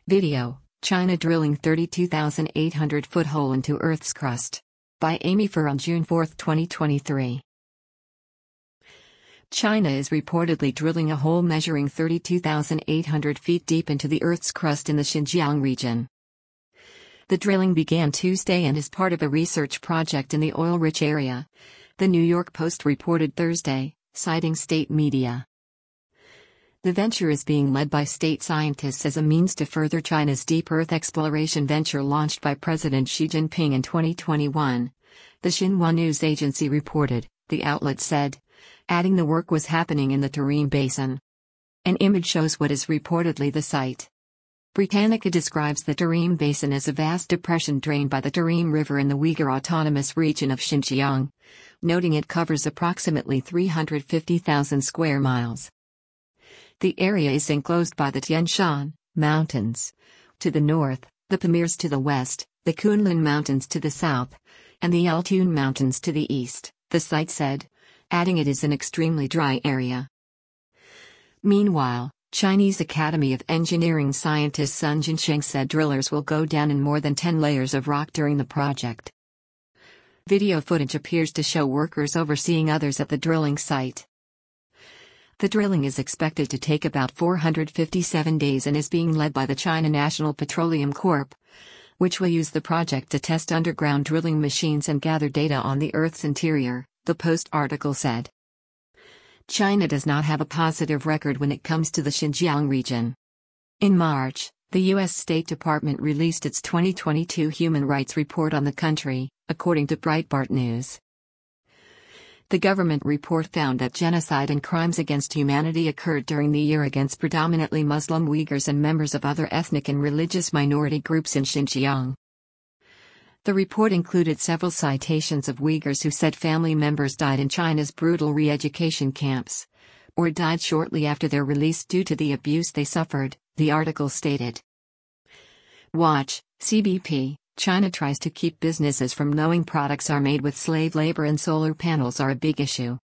Video: China drilling 32,800-foot hole into Earth's crust. By Amy Fur on June 4, 2023. China is reportedly drilling a hole measuring 32,800 feet deep into the Earth's crust in the Xinjiang region. The drilling began Tuesday and is part of a research project in the oil-rich area, the New York Post reported Thursday, citing state media. The venture is being led by state scientists as a means to further China's deep Earth exploration venture launched by President Xi Jinping in 2021, the Xinhua news agency reported, the outlet said, adding the work was happening in the Tarim Basin. An image shows what is reportedly the site. Britannica describes the Tarim Basin as a vast depression drained by the Tarim River in the Uyghur Autonomous Region of Xinjiang, noting it covers approximately 350,000 square miles. The area is enclosed by the Tian Shan Mountains to the north, the Pamirs to the west, the Kunlun Mountains to the south, and the Altun Mountains to the east, the site said, adding it is an extremely dry area. Meanwhile, Chinese Academy of Engineering scientist Sun Jinsheng said drillers will go down in more than 10 layers of rock during the project. Video footage appears to show workers overseeing others at the drilling site. The drilling is expected to take about 457 days and is being led by the China National Petroleum Corp., which will use the project to test underground drilling machines and gather data on the Earth's interior, the Post article said. China does not have a positive record when it comes to the Xinjiang region. In March, the U.S. State Department released its 2022 Human Rights Report on the country, according to Breitbart News. The government report found that genocide and crimes against humanity occurred during the year against predominantly Muslim Uyghurs and members of other ethnic and religious minority groups in Xinjiang. The report included several citations of Uyghurs who said family members died in China's brutal re-education camps, or died shortly after their release due to the abuse they suffered, the article stated. Watch, CBP. China tries to keep businesses from knowing products are made with slave labor and solar panels are a big issue.